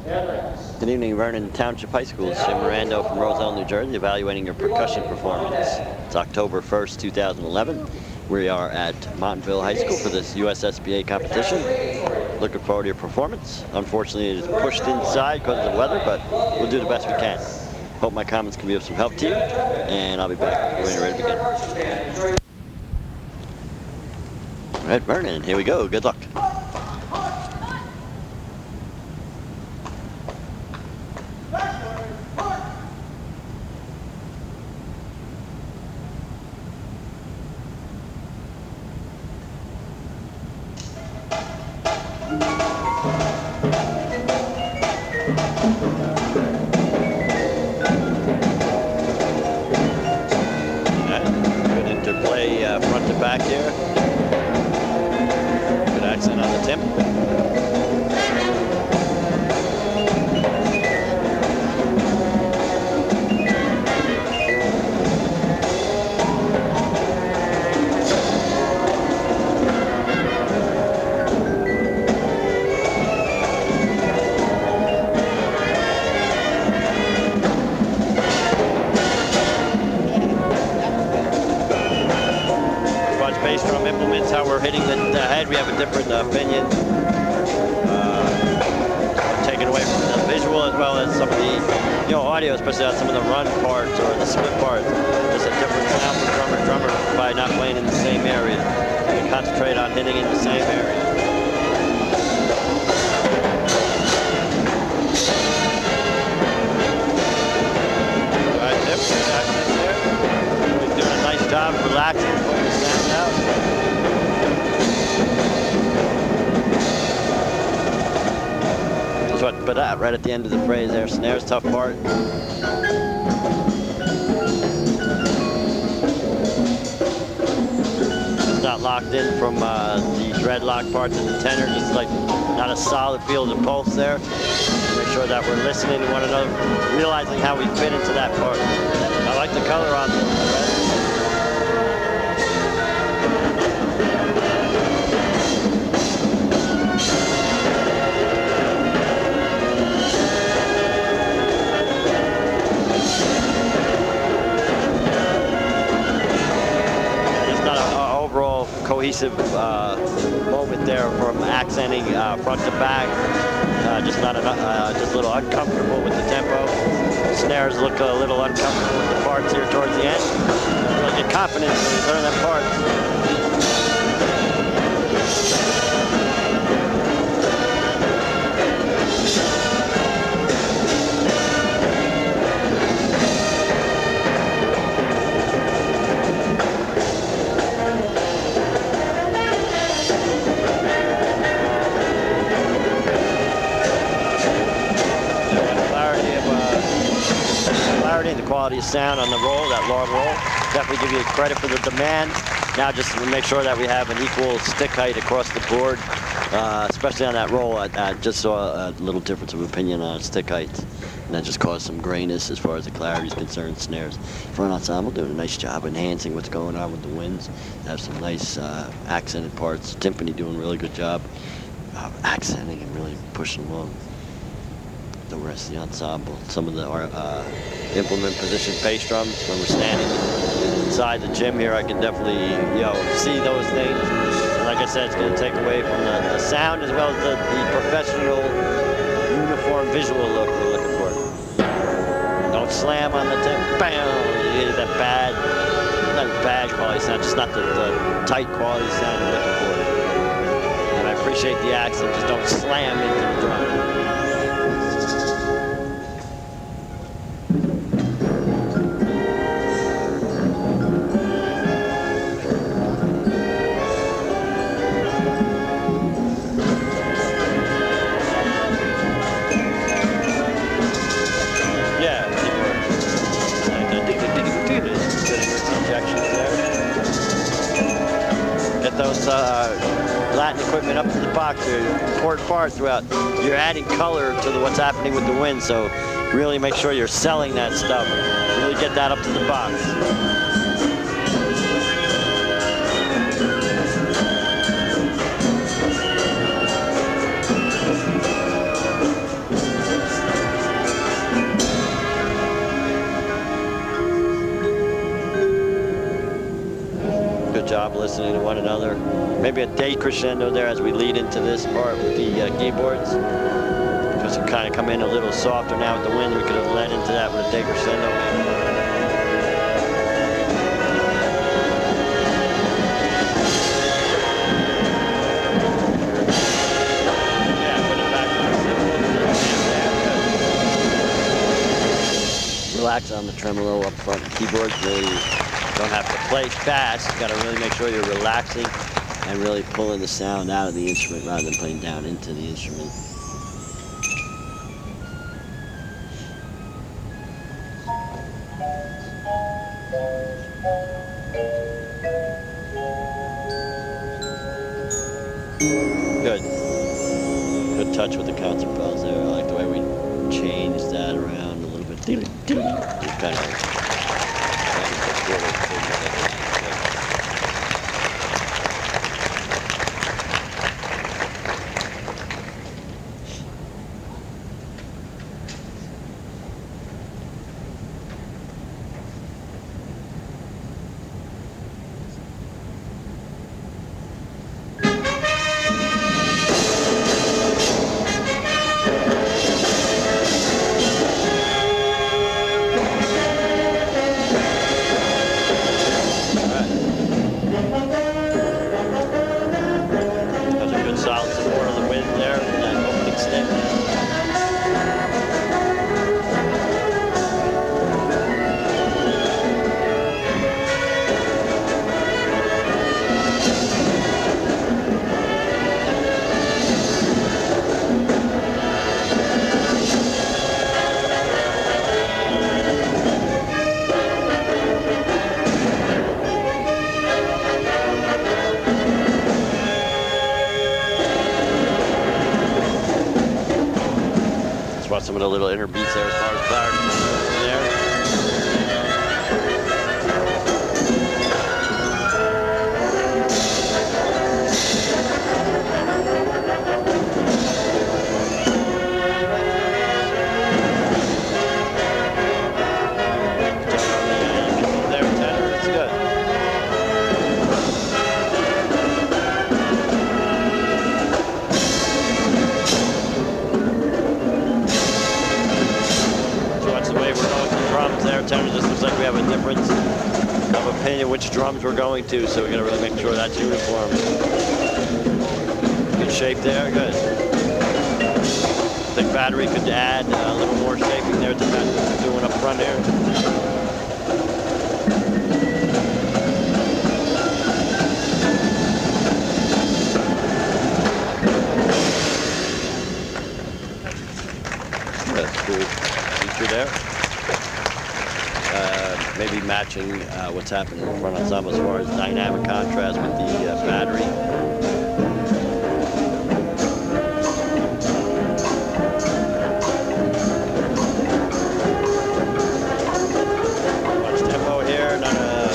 Good evening, Vernon Township High School. Jim Mirando from Roselle, New Jersey, evaluating your percussion performance. It's October 1st, 2011. We are at Montville High School for this USSBA competition. Looking forward to your performance. Unfortunately, it is pushed inside because of the weather, but we'll do the best we can. Hope my comments can be of some help to you, and I'll be back when you're ready to begin. All right, Vernon, here we go. Good luck. Front to back here. Good accent on the tip. Bass drum implements, how we're hitting the head, we have a different opinion. Taken away from the visual as well as some of the audio, especially on some of the run parts or the split parts. Just a different sound for drummer by not playing in the same area. You can concentrate on hitting in the same area. All right, Tip, accent there. He's doing a nice job of relaxing, pulling the sound out. But right at the end of the phrase there, snare's tough part. It's not locked in from the dreadlock part to the tenor, just like not a solid field of pulse there. Make sure that we're listening to one another, realizing how we fit into that part. I like the color on the red. Cohesive moment there from accenting front to back. Just not enough, just a little uncomfortable with the tempo. Snares look a little uncomfortable with the parts here towards the end. Really get confidence when you learn that part. The quality of sound on the roll, that long roll. Definitely give you credit for the demand. Now just make sure that we have an equal stick height across the board, especially on that roll. I just saw a little difference of opinion on stick height, and that just caused some grayness as far as the clarity is concerned. Snares. Front ensemble doing a nice job enhancing what's going on with the winds. Have some nice accented parts. Timpani doing a really good job of accenting and really pushing along the rest of the ensemble. Some of the implement position bass drums, when we're standing inside the gym here, I can definitely see those things. And like I said, it's going to take away from the sound as well as the professional uniform visual look we're looking for. Don't slam on the tip. Bam! You get that not bad quality sound, just not the tight quality sound you're looking for. And I appreciate the accent, just don't slam into the drum. Those Latin equipment up to the box are an important part throughout. You're adding color to what's happening with the wind, so really make sure you're selling that stuff. Really get that up to the box. good job listening to one another. Maybe a decrescendo there as we lead into this part with the keyboards. Because it kind of come in a little softer now with the wind. We could have led into that with a decrescendo maybe. Relax on the tremolo up front. Keyboards really don't have to play fast. You got to really make sure you're relaxing and really pulling the sound out of the instrument rather than playing down into the instrument. Good. Good touch with the concert bells there. I like the way we changed that around a little bit. Just kind of some of the little inner beats there as far as clarity there. There, tenor, it's good. There, tenor just looks like we have a difference of opinion which drums we're going to, so we're going to really make sure that's uniform. Good shape there, good. I think battery could add a little more shaping there to what we're doing up front here. That's good feature there. Maybe matching what's happening in the front ensemble as far as dynamic contrast with the battery. Much tempo here, not a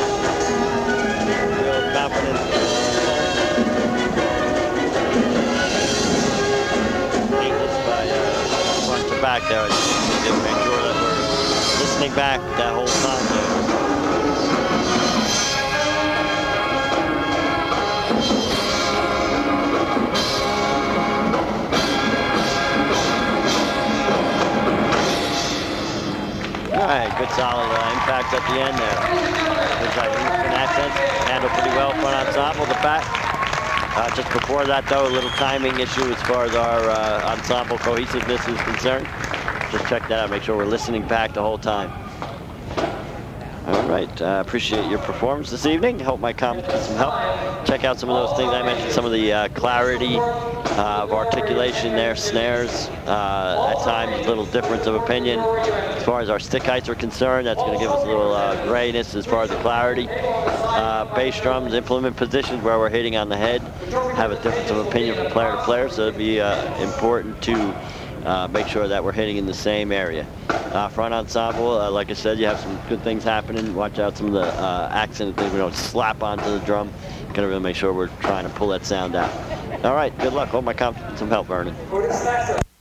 real confident. Neatness by front to back there. Just make sure that we're listening back that whole time there. All right, good solid impact at the end there. Looks like Eastern accents handled pretty well front ensemble. The back. Just before that, though, a little timing issue as far as our ensemble cohesiveness is concerned. Just check that out. Make sure we're listening back the whole time. All right. Appreciate your performance this evening. Hope my comments get some help. Check out some of those things I mentioned. Some of the clarity of articulation there, snares. At times, a little difference of opinion as far as our stick heights are concerned. That's going to give us a little grayness as far as the clarity. Bass drums, implement positions where we're hitting on the head have a difference of opinion from player to player, so it'd be important to make sure that we're hitting in the same area. Front ensemble, like I said, you have some good things happening. Watch out some of the accent things we don't slap onto the drum. Gonna really make sure we're trying to pull that sound out. All right, good luck. Hope my comments get some help, Vernon.